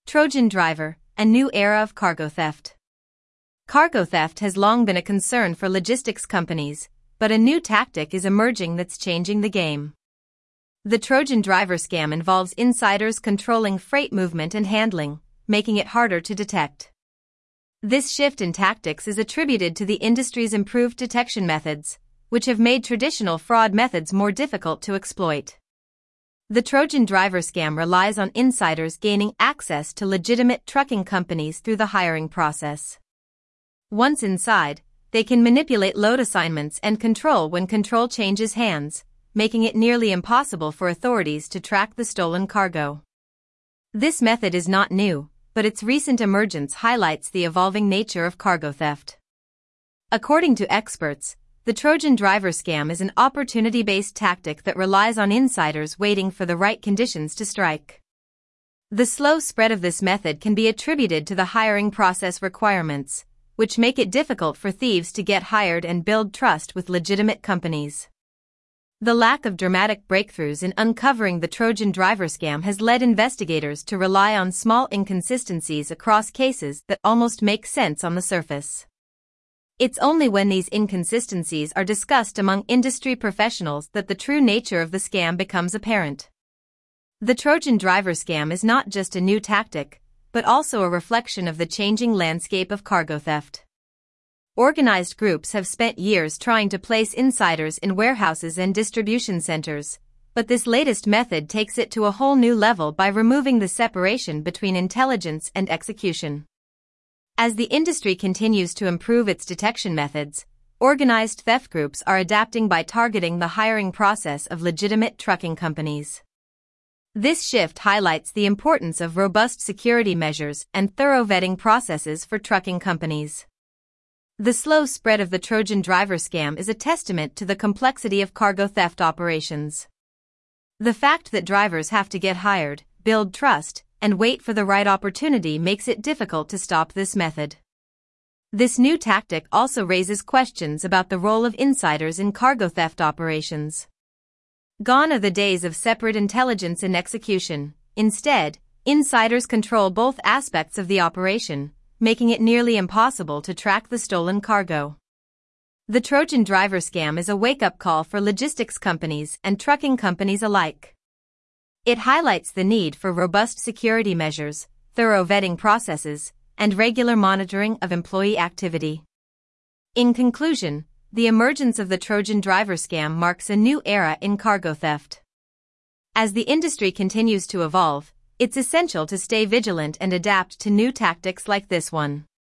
Trojan driver, a new era of cargo theft. Cargo theft has long been a concern for logistics companies, but a new tactic is emerging that's changing the game. The Trojan driver scam involves insiders controlling freight movement and handling, making it harder to detect. This shift in tactics is attributed to the industry's improved detection methods, which have made traditional fraud methods more difficult to exploit. The Trojan driver scam relies on insiders gaining access to legitimate trucking companies through the hiring process. Once inside, they can manipulate load assignments and control when control changes hands, making it nearly impossible for authorities to track the stolen cargo. This method is not new, but its recent emergence highlights the evolving nature of cargo theft. According to experts, the Trojan driver scam is an opportunity-based tactic that relies on insiders waiting for the right conditions to strike. The slow spread of this method can be attributed to the hiring process requirements, which make it difficult for thieves to get hired and build trust with legitimate companies. The lack of dramatic breakthroughs in uncovering the Trojan driver scam has led investigators to rely on small inconsistencies across cases that almost make sense on the surface. It's only when these inconsistencies are discussed among industry professionals that the true nature of the scam becomes apparent. The Trojan driver scam is not just a new tactic, but also a reflection of the changing landscape of cargo theft. Organized groups have spent years trying to place insiders in warehouses and distribution centers, but this latest method takes it to a whole new level by removing the separation between intelligence and execution. As the industry continues to improve its detection methods, organized theft groups are adapting by targeting the hiring process of legitimate trucking companies. This shift highlights the importance of robust security measures and thorough vetting processes for trucking companies. The slow spread of the Trojan driver scam is a testament to the complexity of cargo theft operations. The fact that drivers have to get hired, build trust, and wait for the right opportunity makes it difficult to stop this method. This new tactic also raises questions about the role of insiders in cargo theft operations. Gone are the days of separate intelligence and execution. Instead, insiders control both aspects of the operation, making it nearly impossible to track the stolen cargo. The Trojan driver scam is a wake-up call for logistics companies and trucking companies alike. It highlights the need for robust security measures, thorough vetting processes, and regular monitoring of employee activity. In conclusion, the emergence of the Trojan driver scam marks a new era in cargo theft. As the industry continues to evolve, it's essential to stay vigilant and adapt to new tactics like this one.